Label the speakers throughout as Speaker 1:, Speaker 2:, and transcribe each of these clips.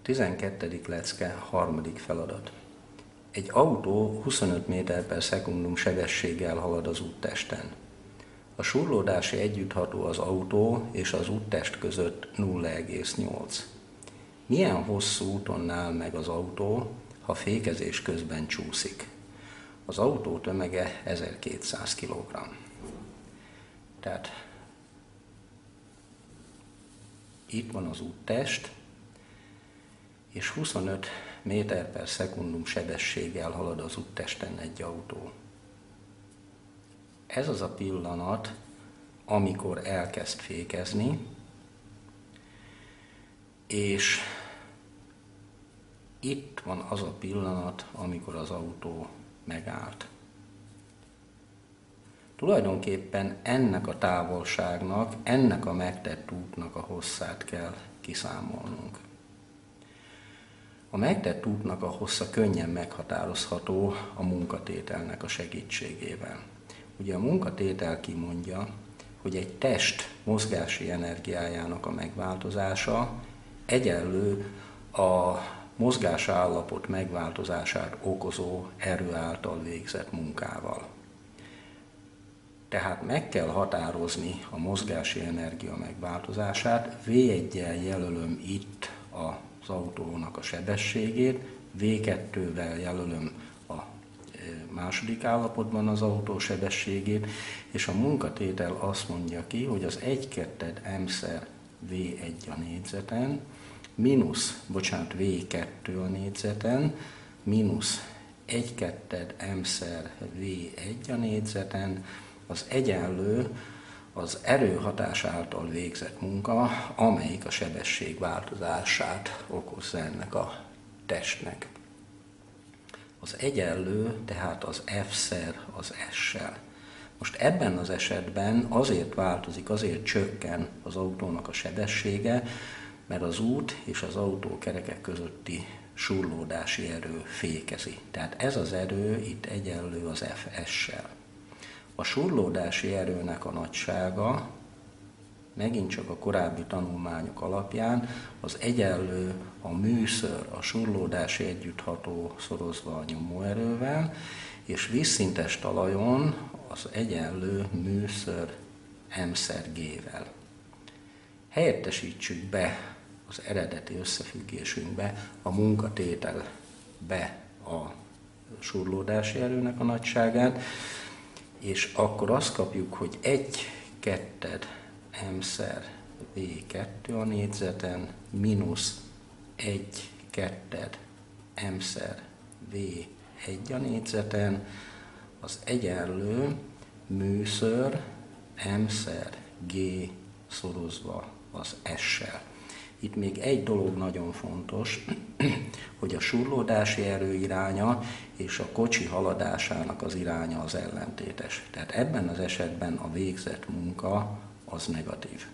Speaker 1: 12. lecke, 3. feladat. Egy autó 25 méter per szekundum sebességgel halad az úttesten. A surlódási együttható az autó és az úttest között 0,8. Milyen hosszú úton áll meg az autó, ha fékezés közben csúszik? Az autó tömege 1200 kg. Tehát itt van az úttest, és 25 méter per szekundum sebességgel halad az úttesten egy autó. Ez az a pillanat, amikor elkezd fékezni, és itt van az a pillanat, amikor az autó megállt. Tulajdonképpen ennek a távolságnak, ennek a megtett útnak a hosszát kell kiszámolnunk. A megtett útnak a hossza könnyen meghatározható a munkatételnek a segítségével. Ugye a munkatétel kimondja, hogy egy test mozgási energiájának a megváltozása egyenlő a mozgásállapot megváltozását okozó erő által végzett munkával. Tehát meg kell határozni a mozgási energia megváltozását, V1-jel jelölöm itt az autónak a sebességét, V2-vel jelölöm a második állapotban az autó sebességét, és a munkatétel azt mondja ki, hogy az 1/2 m-szer V1 a négyzeten, V2 a négyzeten, mínusz 1/2 m-szer V1 a négyzeten, az egyenlő az erőhatás által végzett munka, amelyik a sebesség változását okozza ennek a testnek. Az egyenlő, tehát az F-szer az S-sel. Most ebben az esetben azért változik, azért csökken az autónak a sebessége, mert az út és az autó kerekek közötti surlódási erő fékezi. Tehát ez az erő itt egyenlő az Fs-sel. A surlódási erőnek a nagysága, megint csak a korábbi tanulmányok alapján, az egyenlő a műször, a surlódási együttható szorozva a nyomóerővel, és vízszintes talajon az egyenlő műször m-szer g-vel. Helyettesítsük be az eredeti összefüggésünkbe a munkatételbe a surlódási erőnek a nagyságát, és akkor azt kapjuk, hogy 1/2 m-szer V2 a négyzeten, mínusz 1/2 m-szer V1 a négyzeten, az egyenlő műször m-szer g szorozva az S-sel. Itt még egy dolog nagyon fontos, hogy a surlódási erő iránya és a kocsi haladásának az iránya az ellentétes. Tehát ebben az esetben a végzett munka az negatív.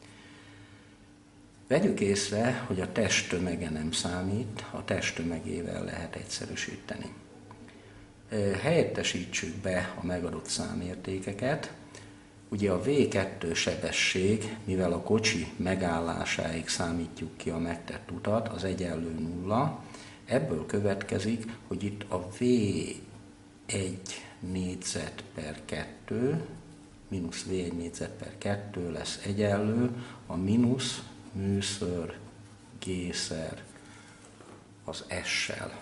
Speaker 1: Vegyük észre, hogy a test tömege nem számít, a test tömegével lehet egyszerűsíteni. Helyettesítsük be a megadott számértékeket. Ugye a V2 sebesség, mivel a kocsi megállásáig számítjuk ki a megtett utat, az egyenlő 0. Ebből következik, hogy itt a V1 négyzet per 2, mínusz V1 négyzet per 2 lesz egyenlő a mínusz műször g-szer az S-sel.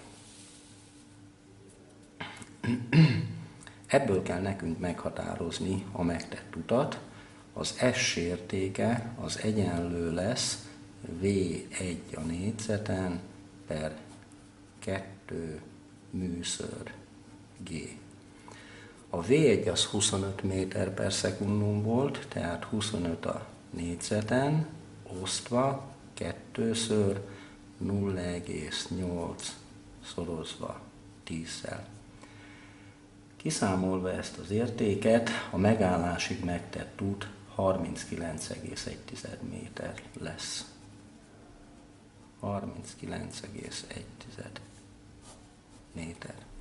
Speaker 1: Ebből kell nekünk meghatározni a megtett utat. Az S értéke az egyenlő lesz V1 a négyzeten per 2 műször G. A V1 az 25 méter per szekundum volt, tehát 25 a négyzeten, osztva 2-ször 0,8 szorozva 10-szel. Kiszámolva ezt az értéket, a megállásig megtett út 39,1 méter lesz. 39,1 méter.